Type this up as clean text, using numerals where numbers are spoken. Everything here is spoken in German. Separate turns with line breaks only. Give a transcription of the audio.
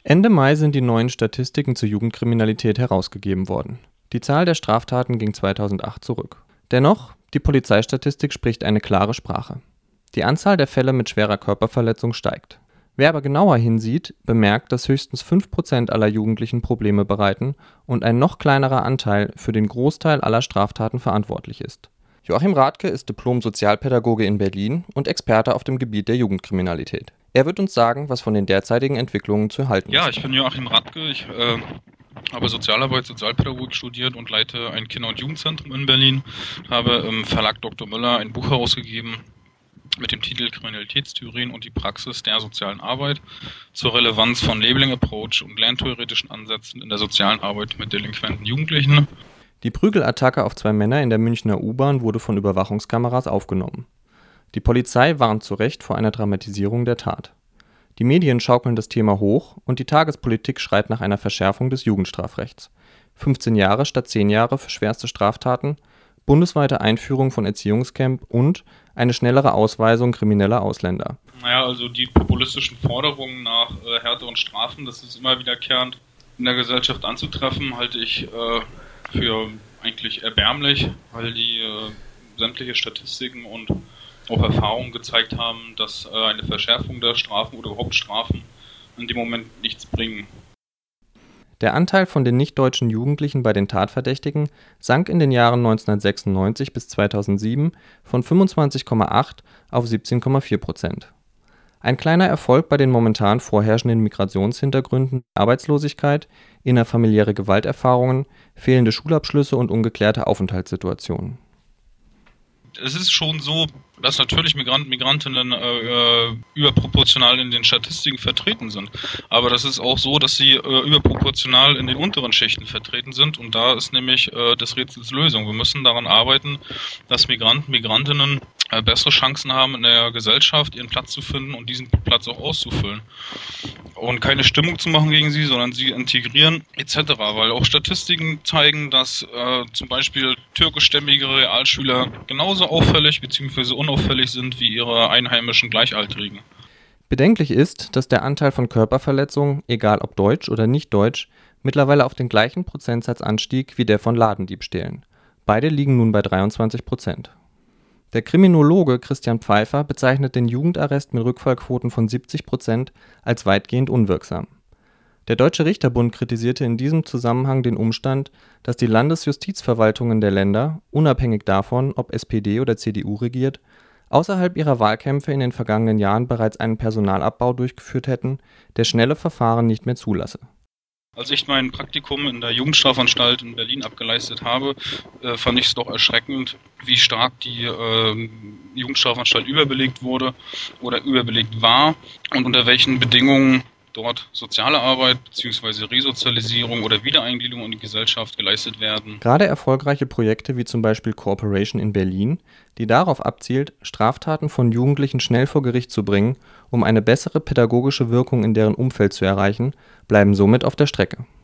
Ende Mai sind die neuen Statistiken zur Jugendkriminalität herausgegeben worden. Die Zahl der Straftaten ging 2008 zurück. Dennoch, die Polizeistatistik spricht eine klare Sprache. Die Anzahl der Fälle mit schwerer Körperverletzung steigt. Wer aber genauer hinsieht, bemerkt, dass höchstens 5% aller Jugendlichen Probleme bereiten und ein noch kleinerer Anteil für den Großteil aller Straftaten verantwortlich ist. Joachim Rathke ist Diplom-Sozialpädagoge in Berlin und Experte auf dem Gebiet der Jugendkriminalität. Er wird uns sagen, was von den derzeitigen Entwicklungen zu halten ist.
Ja, ich bin Joachim Rathke. Ich habe Sozialarbeit, Sozialpädagogik studiert und leite ein Kinder- und Jugendzentrum in Berlin. Habe im Verlag Dr. Müller ein Buch herausgegeben mit dem Titel Kriminalitätstheorien und die Praxis der sozialen Arbeit zur Relevanz von Labeling Approach und lerntheoretischen Ansätzen in der sozialen Arbeit mit delinquenten Jugendlichen.
Die Prügelattacke auf 2 Männer in der Münchner U-Bahn wurde von Überwachungskameras aufgenommen. Die Polizei warnt zu Recht vor einer Dramatisierung der Tat. Die Medien schaukeln das Thema hoch und die Tagespolitik schreit nach einer Verschärfung des Jugendstrafrechts. 15 Jahre statt 10 Jahre für schwerste Straftaten, bundesweite Einführung von Erziehungscamp und eine schnellere Ausweisung krimineller Ausländer.
Naja, also die populistischen Forderungen nach härteren Strafen, das ist immer wiederkehrend in der Gesellschaft anzutreffen, halte ich für eigentlich erbärmlich, weil die sämtliche Statistiken und auch Erfahrungen gezeigt haben, dass eine Verschärfung der Strafen oder überhaupt Strafen in dem Moment nichts bringen.
Der Anteil von den nicht-deutschen Jugendlichen bei den Tatverdächtigen sank in den Jahren 1996 bis 2007 von 25,8 auf 17,4%. Ein kleiner Erfolg bei den momentan vorherrschenden Migrationshintergründen, Arbeitslosigkeit, innerfamiliäre Gewalterfahrungen, fehlende Schulabschlüsse und ungeklärte Aufenthaltssituationen.
Es ist schon so, dass natürlich Migrantinnen überproportional in den Statistiken vertreten sind. Aber das ist auch so, dass sie überproportional in den unteren Schichten vertreten sind. Und da ist nämlich des Rätsels Lösung. Wir müssen daran arbeiten, dass Migrantinnen bessere Chancen haben, in der Gesellschaft ihren Platz zu finden und diesen Platz auch auszufüllen. Und keine Stimmung zu machen gegen sie, sondern sie integrieren etc. Weil auch Statistiken zeigen, dass zum Beispiel türkischstämmige Realschüler genauso auffällig bzw. unauffällig sind wie ihre einheimischen Gleichaltrigen.
Bedenklich ist, dass der Anteil von Körperverletzungen, egal ob deutsch oder nicht deutsch, mittlerweile auf den gleichen Prozentsatz anstieg wie der von Ladendiebstählen. Beide liegen nun bei 23%. Der Kriminologe Christian Pfeiffer bezeichnet den Jugendarrest mit Rückfallquoten von 70% als weitgehend unwirksam. Der Deutsche Richterbund kritisierte in diesem Zusammenhang den Umstand, dass die Landesjustizverwaltungen der Länder, unabhängig davon, ob SPD oder CDU regiert, außerhalb ihrer Wahlkämpfe in den vergangenen Jahren bereits einen Personalabbau durchgeführt hätten, der schnelle Verfahren nicht mehr zulasse.
Als ich mein Praktikum in der Jugendstrafanstalt in Berlin abgeleistet habe, fand ich es doch erschreckend, wie stark die Jugendstrafanstalt überbelegt wurde oder überbelegt war und unter welchen Bedingungen dort soziale Arbeit bzw. Resozialisierung oder Wiedereingliederung in die Gesellschaft geleistet werden.
Gerade erfolgreiche Projekte wie zum Beispiel Cooperation in Berlin, die darauf abzielt, Straftaten von Jugendlichen schnell vor Gericht zu bringen, um eine bessere pädagogische Wirkung in deren Umfeld zu erreichen, bleiben somit auf der Strecke.